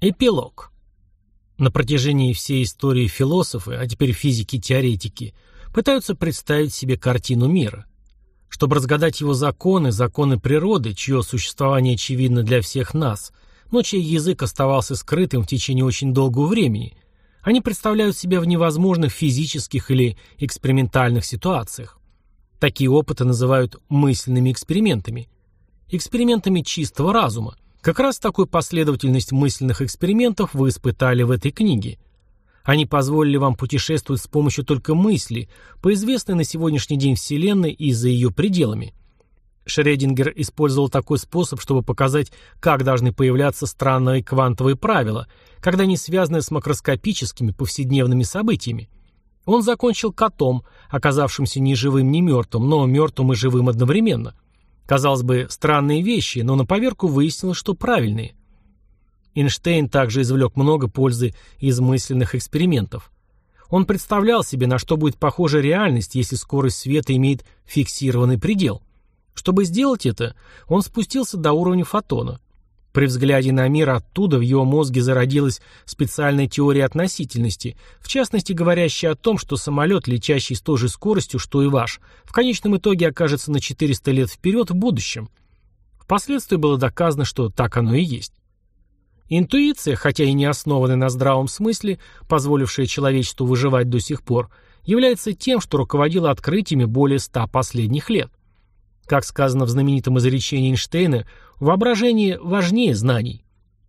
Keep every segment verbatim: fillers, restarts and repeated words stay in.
Эпилог. На протяжении всей истории философы, а теперь физики-теоретики, пытаются представить себе картину мира. Чтобы разгадать его законы, законы природы, чье существование очевидно для всех нас, но чей язык оставался скрытым в течение очень долгого времени, они представляют себя в невозможных физических или экспериментальных ситуациях. Такие опыты называют мысленными экспериментами. Экспериментами чистого разума. Как раз такую последовательность мысленных экспериментов вы испытали в этой книге. Они позволили вам путешествовать с помощью только мысли по известной на сегодняшний день Вселенной и за ее пределами. Шрёдингер использовал такой способ, чтобы показать, как должны появляться странные квантовые правила, когда они связаны с макроскопическими повседневными событиями. Он закончил котом, оказавшимся ни живым, ни мертвым, но мертвым и живым одновременно. Казалось бы, странные вещи, но на поверку выяснилось, что правильные. Эйнштейн также извлек много пользы из мысленных экспериментов. Он представлял себе, на что будет похожа реальность, если скорость света имеет фиксированный предел. Чтобы сделать это, он спустился до уровня фотона. При взгляде на мир оттуда в его мозге зародилась специальная теория относительности, в частности говорящая о том, что самолет, летящий с той же скоростью, что и ваш, в конечном итоге окажется на четыреста лет вперед в будущем. Впоследствии было доказано, что так оно и есть. Интуиция, хотя и не основанная на здравом смысле, позволившая человечеству выживать до сих пор, является тем, что руководило открытиями более ста последних лет. Как сказано в знаменитом изречении Эйнштейна, воображение важнее знаний.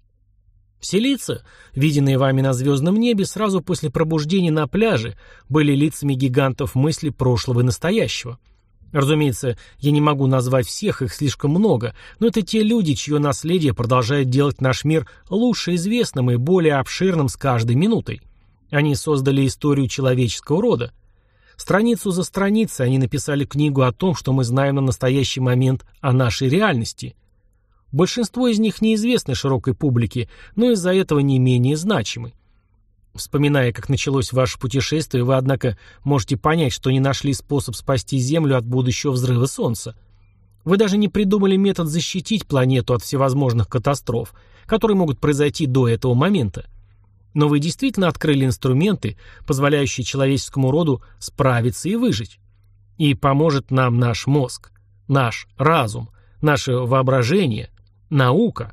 Все лица, виденные вами на звездном небе, сразу после пробуждения на пляже, были лицами гигантов мысли прошлого и настоящего. Разумеется, я не могу назвать всех, их слишком много, но это те люди, чье наследие продолжает делать наш мир лучше известным и более обширным с каждой минутой. Они создали историю человеческого рода. Страницу за страницей они написали книгу о том, что мы знаем на настоящий момент о нашей реальности. Большинство из них неизвестны широкой публике, но из-за этого не менее значимы. Вспоминая, как началось ваше путешествие, вы, однако, можете понять, что не нашли способ спасти Землю от будущего взрыва Солнца. Вы даже не придумали метод защитить планету от всевозможных катастроф, которые могут произойти до этого момента. Но вы действительно открыли инструменты, позволяющие человеческому роду справиться и выжить. И поможет нам наш мозг, наш разум, наше воображение, наука.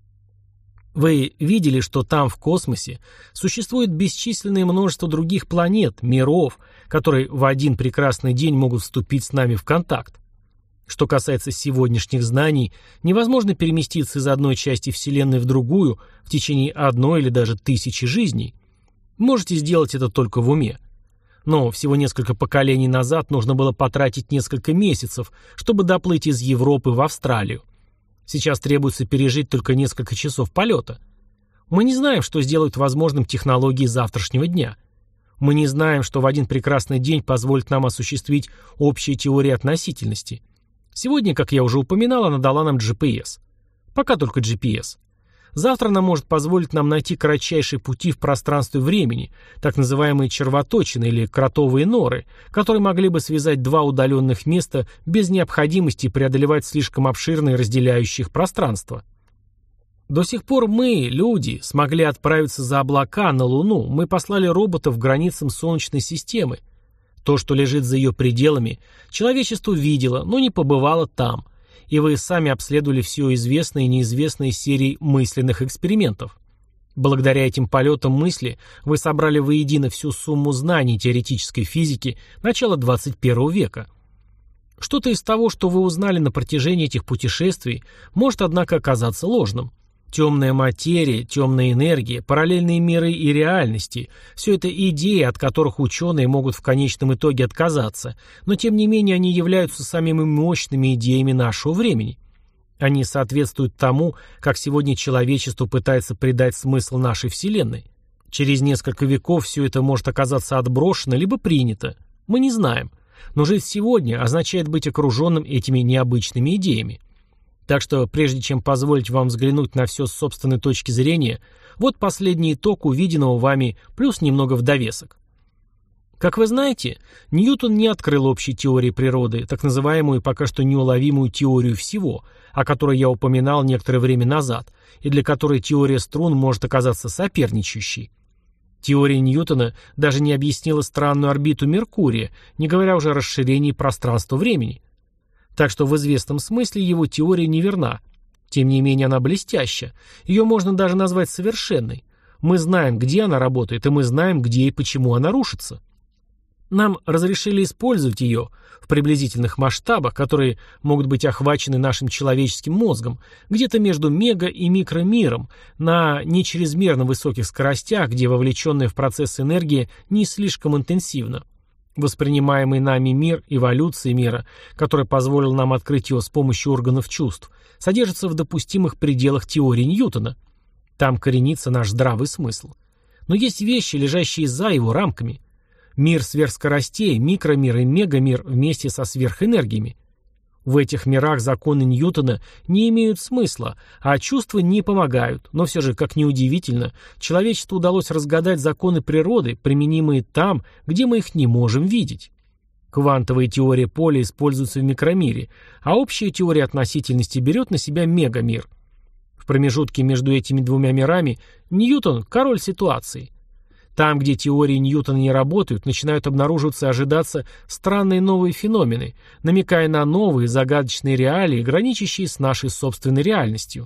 Вы видели, что там, в космосе, существует бесчисленное множество других планет, миров, которые в один прекрасный день могут вступить с нами в контакт. Что касается сегодняшних знаний, невозможно переместиться из одной части Вселенной в другую в течение одной или даже тысячи жизней. Можете сделать это только в уме. Но всего несколько поколений назад нужно было потратить несколько месяцев, чтобы доплыть из Европы в Австралию. Сейчас требуется пережить только несколько часов полета. Мы не знаем, что сделают возможным технологии завтрашнего дня. Мы не знаем, что в один прекрасный день позволит нам осуществить общие теории относительности. Сегодня, как я уже упоминал, она дала нам джи пи эс. Пока только джи пи эс. Завтра она может позволить нам найти кратчайшие пути в пространстве времени, так называемые червоточины или кротовые норы, которые могли бы связать два удаленных места без необходимости преодолевать слишком обширные разделяющие их пространства. До сих пор мы, люди, смогли отправиться за облака на Луну, мы послали роботов к границам Солнечной системы. То, что лежит за ее пределами, человечество видело, но не побывало там, и вы сами обследовали все известные и неизвестные серии мысленных экспериментов. Благодаря этим полетам мысли вы собрали воедино всю сумму знаний теоретической физики начала двадцать первого века. Что-то из того, что вы узнали на протяжении этих путешествий, может, однако, оказаться ложным. Темная материя, темная энергия, параллельные миры и реальности – все это идеи, от которых ученые могут в конечном итоге отказаться, но тем не менее они являются самыми мощными идеями нашего времени. Они соответствуют тому, как сегодня человечество пытается придать смысл нашей Вселенной. Через несколько веков все это может оказаться отброшено либо принято. Мы не знаем. Но жить сегодня означает быть окруженным этими необычными идеями. Так что, прежде чем позволить вам взглянуть на все с собственной точки зрения, вот последний итог увиденного вами, плюс немного в довесок. Как вы знаете, Ньютон не открыл общей теории природы, так называемую пока что неуловимую теорию всего, о которой я упоминал некоторое время назад, и для которой теория струн может оказаться соперничающей. Теория Ньютона даже не объяснила странную орбиту Меркурия, не говоря уже о расширении пространства-времени. Так что в известном смысле его теория неверна. Тем не менее она блестяща. Ее можно даже назвать совершенной. Мы знаем, где она работает, и мы знаем, где и почему она рушится. Нам разрешили использовать ее в приблизительных масштабах, которые могут быть охвачены нашим человеческим мозгом, где-то между мега- и микромиром, на не чрезмерно высоких скоростях, где вовлеченная в процесс энергия не слишком интенсивна. Воспринимаемый нами мир, эволюция мира, которая позволила нам открыть его с помощью органов чувств, содержится в допустимых пределах теории Ньютона. Там коренится наш здравый смысл. Но есть вещи, лежащие за его рамками. Мир сверхскоростей, микромир и мегамир вместе со сверхэнергиями. В этих мирах законы Ньютона не имеют смысла, а чувства не помогают, но все же, как ни удивительно, человечеству удалось разгадать законы природы, применимые там, где мы их не можем видеть. Квантовая теория поля используется в микромире, а общая теория относительности берет на себя мегамир. В промежутке между этими двумя мирами Ньютон – король ситуации. Там, где теории Ньютона не работают, начинают обнаруживаться и ожидаться странные новые феномены, намекая на новые загадочные реалии, граничащие с нашей собственной реальностью.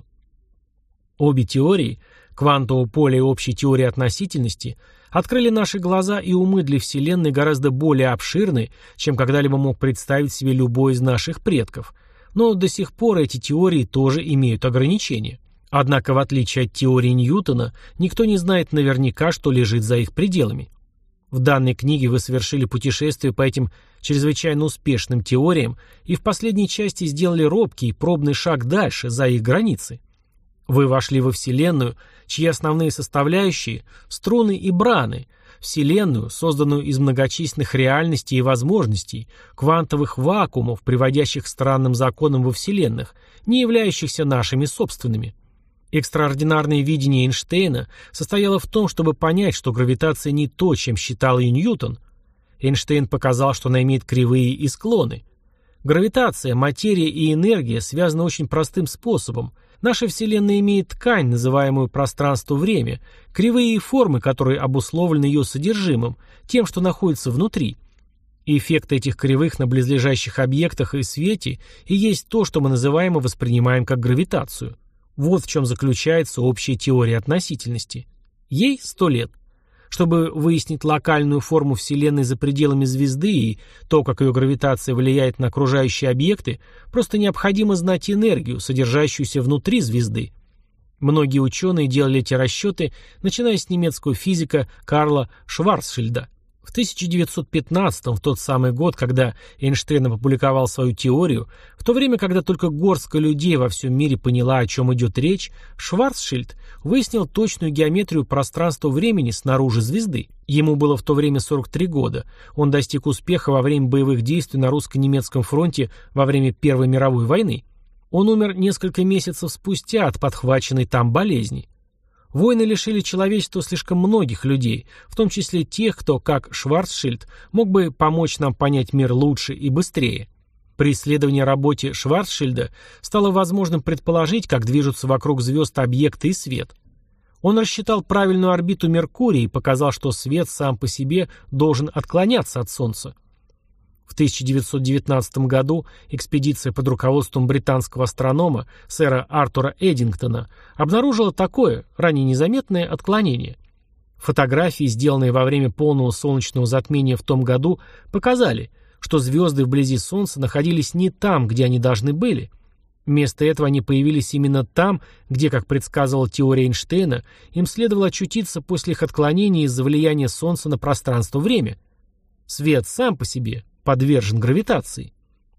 Обе теории, квантового поля и общей теории относительности, открыли наши глаза и умы для Вселенной гораздо более обширны, чем когда-либо мог представить себе любой из наших предков. Но до сих пор эти теории тоже имеют ограничения. Однако, в отличие от теории Ньютона, никто не знает наверняка, что лежит за их пределами. В данной книге вы совершили путешествие по этим чрезвычайно успешным теориям и в последней части сделали робкий пробный шаг дальше, за их границы. Вы вошли во Вселенную, чьи основные составляющие – струны и браны, Вселенную, созданную из многочисленных реальностей и возможностей, квантовых вакуумов, приводящих к странным законам во Вселенных, не являющихся нашими собственными. Экстраординарное видение Эйнштейна состояло в том, чтобы понять, что гравитация не то, чем считал ее Ньютон. Эйнштейн показал, что она имеет кривые и склоны. Гравитация, материя и энергия связаны очень простым способом. Наша Вселенная имеет ткань, называемую пространство-время, кривые и формы, которые обусловлены ее содержимым, тем, что находится внутри. И эффект этих кривых на близлежащих объектах и свете и есть то, что мы называем и воспринимаем как гравитацию. Вот в чем заключается общая теория относительности. Ей сто лет. Чтобы выяснить локальную форму Вселенной за пределами звезды и то, как ее гравитация влияет на окружающие объекты, просто необходимо знать энергию, содержащуюся внутри звезды. Многие ученые делали эти расчеты, начиная с немецкого физика Карла Шварцшильда. В тысяча девятьсот пятнадцатом, в тот самый год, когда Эйнштейн опубликовал свою теорию, в то время, когда только горстка людей во всем мире поняла, о чем идет речь, Шварцшильд выяснил точную геометрию пространства-времени снаружи звезды. Ему было в то время сорок три года. Он достиг успеха во время боевых действий на русско-немецком фронте во время Первой мировой войны. Он умер несколько месяцев спустя от подхваченной там болезни. Войны лишили человечества слишком многих людей, в том числе тех, кто, как Шварцшильд, мог бы помочь нам понять мир лучше и быстрее. При исследовании работы Шварцшильда стало возможным предположить, как движутся вокруг звезд объекты и свет. Он рассчитал правильную орбиту Меркурия и показал, что свет сам по себе должен отклоняться от Солнца. В тысяча девятьсот девятнадцатом году экспедиция под руководством британского астронома сэра Артура Эддингтона обнаружила такое, ранее незаметное, отклонение. Фотографии, сделанные во время полного солнечного затмения в том году, показали, что звезды вблизи Солнца находились не там, где они должны были. Вместо этого они появились именно там, где, как предсказывала теория Эйнштейна, им следовало очутиться после их отклонения из-за влияния Солнца на пространство-время. Свет сам по себе подвержен гравитации.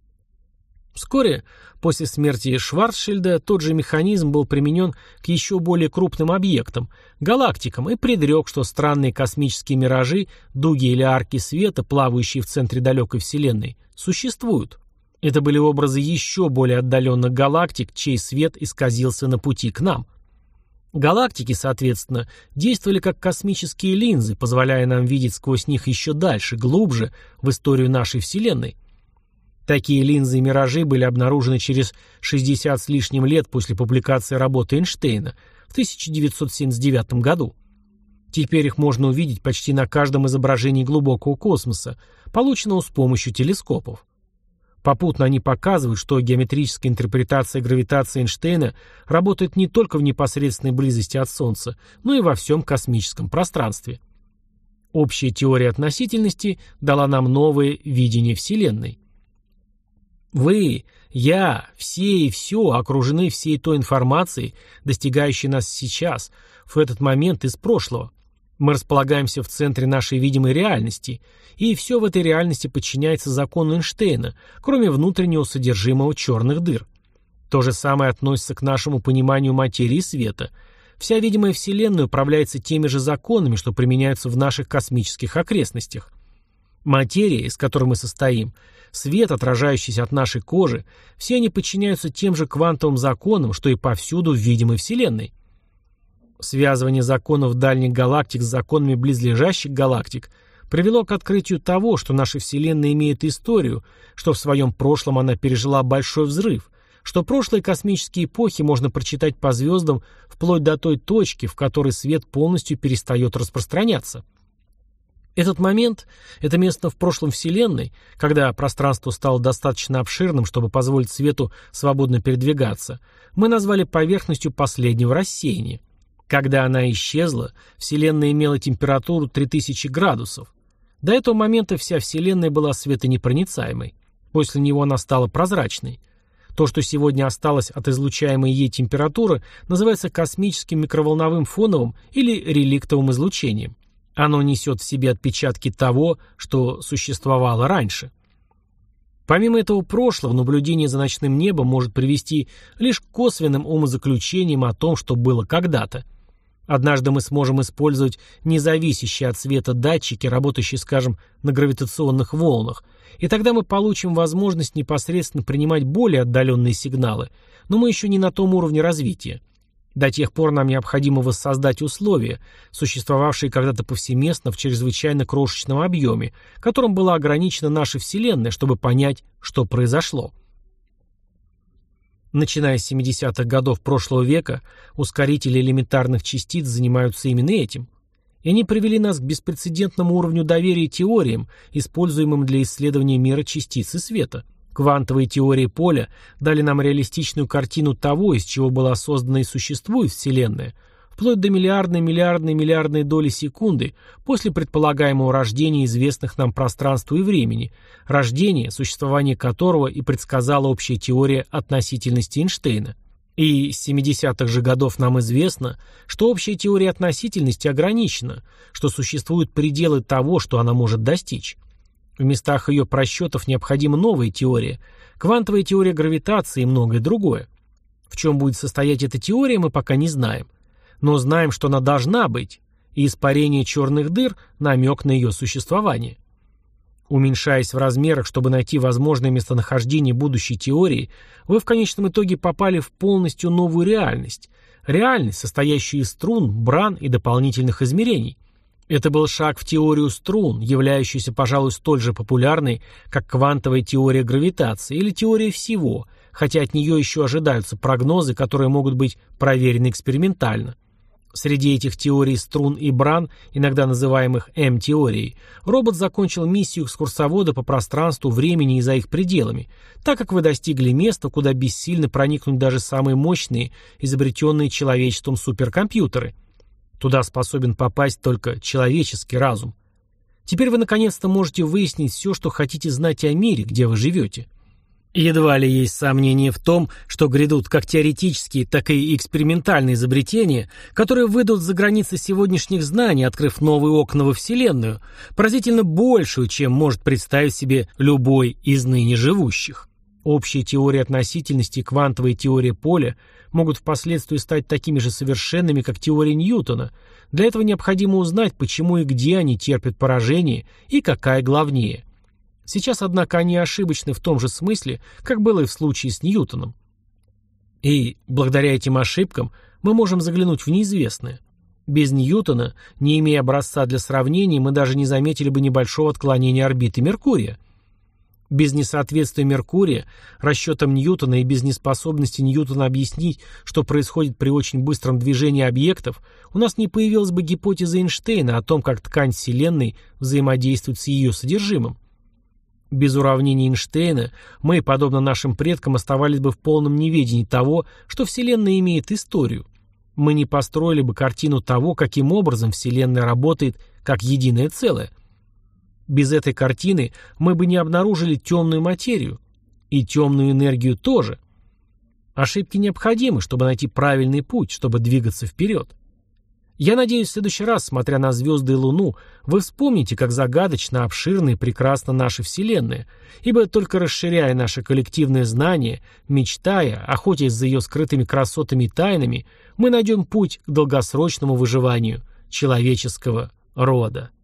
Вскоре после смерти Шварцшильда тот же механизм был применен к еще более крупным объектам, галактикам, и предрек, что странные космические миражи, дуги или арки света, плавающие в центре далекой Вселенной, существуют. Это были образы еще более отдаленных галактик, чей свет исказился на пути к нам. Галактики, соответственно, действовали как космические линзы, позволяя нам видеть сквозь них еще дальше, глубже, в историю нашей Вселенной. Такие линзы и миражи были обнаружены через шестьдесят с лишним лет после публикации работы Эйнштейна в тысяча девятьсот семьдесят девятом году. Теперь их можно увидеть почти на каждом изображении глубокого космоса, полученного с помощью телескопов. Попутно они показывают, что геометрическая интерпретация гравитации Эйнштейна работает не только в непосредственной близости от Солнца, но и во всем космическом пространстве. Общая теория относительности дала нам новое видение Вселенной. Вы, я, все и все окружены всей той информацией, достигающей нас сейчас, в этот момент из прошлого. Мы располагаемся в центре нашей видимой реальности, и все в этой реальности подчиняется закону Эйнштейна, кроме внутреннего содержимого черных дыр. То же самое относится к нашему пониманию материи и света. Вся видимая Вселенная управляется теми же законами, что применяются в наших космических окрестностях. Материя, из которой мы состоим, свет, отражающийся от нашей кожи, все они подчиняются тем же квантовым законам, что и повсюду в видимой Вселенной. Связывание законов дальних галактик с законами близлежащих галактик привело к открытию того, что наша Вселенная имеет историю, что в своем прошлом она пережила большой взрыв, что прошлые космические эпохи можно прочитать по звездам вплоть до той точки, в которой свет полностью перестает распространяться. Этот момент, это место в прошлом Вселенной, когда пространство стало достаточно обширным, чтобы позволить свету свободно передвигаться, мы назвали поверхностью последнего рассеяния. Когда она исчезла, Вселенная имела температуру три тысячи градусов. До этого момента вся Вселенная была светонепроницаемой. После него она стала прозрачной. То, что сегодня осталось от излучаемой ей температуры, называется космическим микроволновым фоновым или реликтовым излучением. Оно несет в себе отпечатки того, что существовало раньше. Помимо этого прошлого, наблюдение за ночным небом может привести лишь к косвенным умозаключениям о том, что было когда-то. Однажды мы сможем использовать независящие от света датчики, работающие, скажем, на гравитационных волнах, и тогда мы получим возможность непосредственно принимать более отдаленные сигналы, но мы еще не на том уровне развития. До тех пор нам необходимо воссоздать условия, существовавшие когда-то повсеместно в чрезвычайно крошечном объеме, которым была ограничена наша Вселенная, чтобы понять, что произошло. Начиная с семидесятых годов прошлого века, ускорители элементарных частиц занимаются именно этим. И они привели нас к беспрецедентному уровню доверия теориям, используемым для исследования мира частиц и света. Квантовые теории поля дали нам реалистичную картину того, из чего была создана и существует Вселенная, вплоть до миллиардной, миллиардной, миллиардной доли секунды после предполагаемого рождения известных нам пространства и времени, рождения, существование которого и предсказала общая теория относительности Эйнштейна. И с семидесятых же годов нам известно, что общая теория относительности ограничена, что существуют пределы того, что она может достичь. В местах ее просчетов необходима новая теория, квантовая теория гравитации и многое другое. В чем будет состоять эта теория, мы пока не знаем. Но знаем, что она должна быть, и испарение черных дыр – намек на ее существование. Уменьшаясь в размерах, чтобы найти возможное местонахождение будущей теории, вы в конечном итоге попали в полностью новую реальность. Реальность, состоящую из струн, бран и дополнительных измерений. Это был шаг в теорию струн, являющуюся, пожалуй, столь же популярной, как квантовая теория гравитации или теория всего, хотя от нее еще ожидаются прогнозы, которые могут быть проверены экспериментально. Среди этих теорий струн и бран, иногда называемых М-теорией, робот закончил миссию экскурсовода по пространству, времени и за их пределами, так как вы достигли места, куда бессильно проникнуть даже самые мощные, изобретенные человечеством суперкомпьютеры. Туда способен попасть только человеческий разум. Теперь вы наконец-то можете выяснить все, что хотите знать о мире, где вы живете. Едва ли есть сомнение в том, что грядут как теоретические, так и экспериментальные изобретения, которые выйдут за границы сегодняшних знаний, открыв новые окна во Вселенную, поразительно большую, чем может представить себе любой из ныне живущих. Общая теория относительности и квантовая теория поля могут впоследствии стать такими же совершенными, как теория Ньютона. Для этого необходимо узнать, почему и где они терпят поражение и какая главнее. Сейчас, однако, они ошибочны в том же смысле, как было и в случае с Ньютоном. И благодаря этим ошибкам мы можем заглянуть в неизвестное. Без Ньютона, не имея образца для сравнения, мы даже не заметили бы небольшого отклонения орбиты Меркурия. Без несоответствия Меркурия расчетам Ньютона и без неспособности Ньютона объяснить, что происходит при очень быстром движении объектов, у нас не появилась бы гипотеза Эйнштейна о том, как ткань Вселенной взаимодействует с ее содержимым. Без уравнений Эйнштейна мы, подобно нашим предкам, оставались бы в полном неведении того, что Вселенная имеет историю. Мы не построили бы картину того, каким образом Вселенная работает как единое целое. Без этой картины мы бы не обнаружили темную материю. И темную энергию тоже. Ошибки необходимы, чтобы найти правильный путь, чтобы двигаться вперед. Я надеюсь, в следующий раз, смотря на звезды и Луну, вы вспомните, как загадочно, обширна и прекрасна наша Вселенная, ибо только расширяя наше коллективное знание, мечтая, охотясь за ее скрытыми красотами и тайнами, мы найдем путь к долгосрочному выживанию человеческого рода.